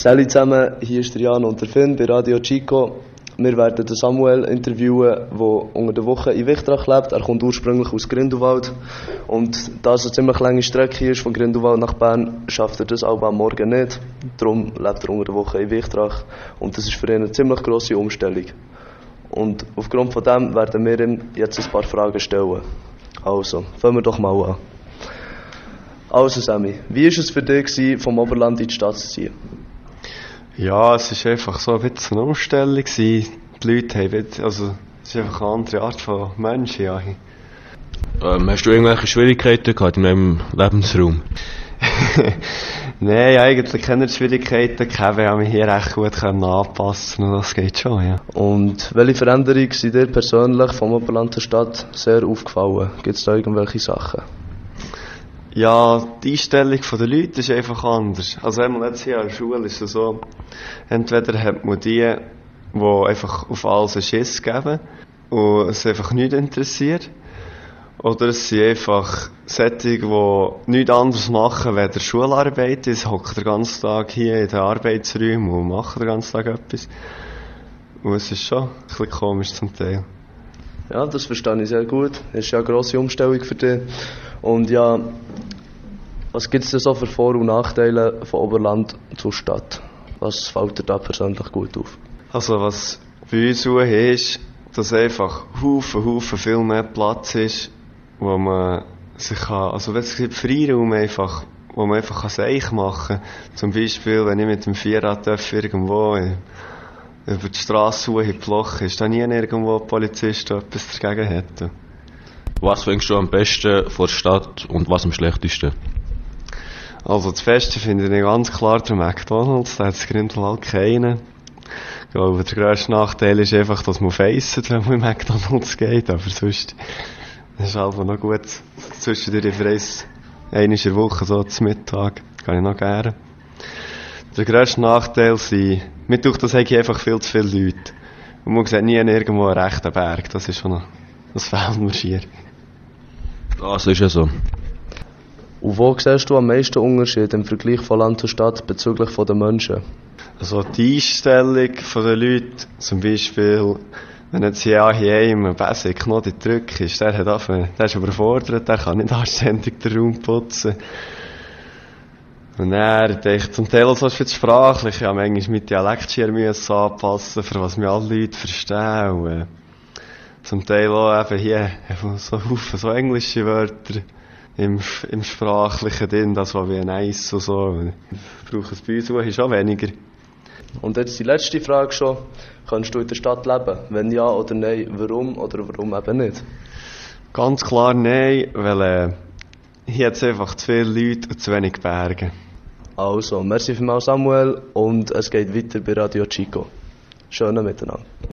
Salut zusammen, hier ist der Jan und der Finn bei Radio Chico. Wir werden den Samuel interviewen, der unter der Woche in Wichtrach lebt. Er kommt ursprünglich aus Grindelwald. Und da es eine ziemlich lange Strecke ist von Grindelwald nach Bern, schafft er das auch am Morgen nicht. Darum lebt er unter der Woche in Wichtrach. Und das ist für ihn eine ziemlich grosse Umstellung. Und aufgrund von dem werden wir ihm jetzt ein paar Fragen stellen. Also, fangen wir doch mal an. Also Sammy, wie war es für dich, vom Oberland in die Stadt zu ziehen? Ja, es war einfach so ein bisschen eine Umstellung. Die Leute haben, also, es ist einfach eine andere Art von Menschen, ja. Hast du irgendwelche Schwierigkeiten gehabt in deinem Lebensraum? Nein, eigentlich keine Schwierigkeiten gehabt. Wir haben mich hier recht gut anpassen und das geht schon, ja. Und welche Veränderungen sind dir persönlich vom Oberland zur Stadt sehr aufgefallen? Gibt es da irgendwelche Sachen? Ja, die Einstellung der Leute ist einfach anders. Also einmal jetzt hier an der Schule ist es so, entweder hat man die einfach auf alles einen Schiss geben und es einfach nicht interessiert. Oder es sind einfach solche, die nichts anderes machen, als Schularbeit. Sie hocken den ganzen Tag hier in den Arbeitsräumen und machen den ganzen Tag etwas. Und es ist schon ein bisschen komisch zum Teil. Ja, das verstehe ich sehr gut. Das ist ja eine grosse Umstellung für dich. Und ja, was gibt es denn so für Vor- und Nachteile von Oberland zur Stadt? Was fällt dir da persönlich gut auf? Also was bei uns so ist, dass einfach Haufen viel mehr Platz ist, wo man sich kann, also es gibt Freiraum einfach, wo man einfach Seich machen kann. Zum Beispiel, wenn ich mit dem Vierrad irgendwo über die Strasse in die Loch ist, da nie irgendwo ein Polizist etwas dagegen hätte. Was findest du am besten von der Stadt und was am schlechtesten? Also das Beste finde ich ganz klar der McDonald's, da hat es Grindelwald keinen. Ich glaube, der grösste Nachteil ist einfach, dass man feisst, wenn man in McDonald's geht, aber sonst ist es einfach noch gut. Zwischendurch freies einmal in der Woche, so zum Mittag, kann ich noch gerne. Der grösste Nachteil sind, mir tut das einfach viel zu viele Leute. Und man sieht nie irgendwo einen rechten Berg, das ist schon noch, das fehlt mir schier. Das ist ja so. Und wo siehst du am meisten Unterschied im Vergleich von Land zu Stadt bezüglich der Menschen? Also die Einstellung der Leute, zum Beispiel, wenn jetzt hier ein Basic noch die Drück ist, der ist überfordert, der kann nicht anständig den Raum putzen. Und er denkt zum Teil so für die Sprache, ich habe manchmal mit Dialekt hier anpassen, für was mir alle Leute verstehen. Und, zum Teil auch eben hier so englische Wörter im Sprachlichen drin, das was wie nice und so. Ich brauche es bei uns auch weniger. Und jetzt die letzte Frage schon. Kannst du in der Stadt leben? Wenn ja oder nein, warum oder warum eben nicht? Ganz klar nein, weil hier hat es einfach zu viele Leute und zu wenig Berge. Also, merci vielmals Samuel und es geht weiter bei Radio Chico. Schönen Miteinander.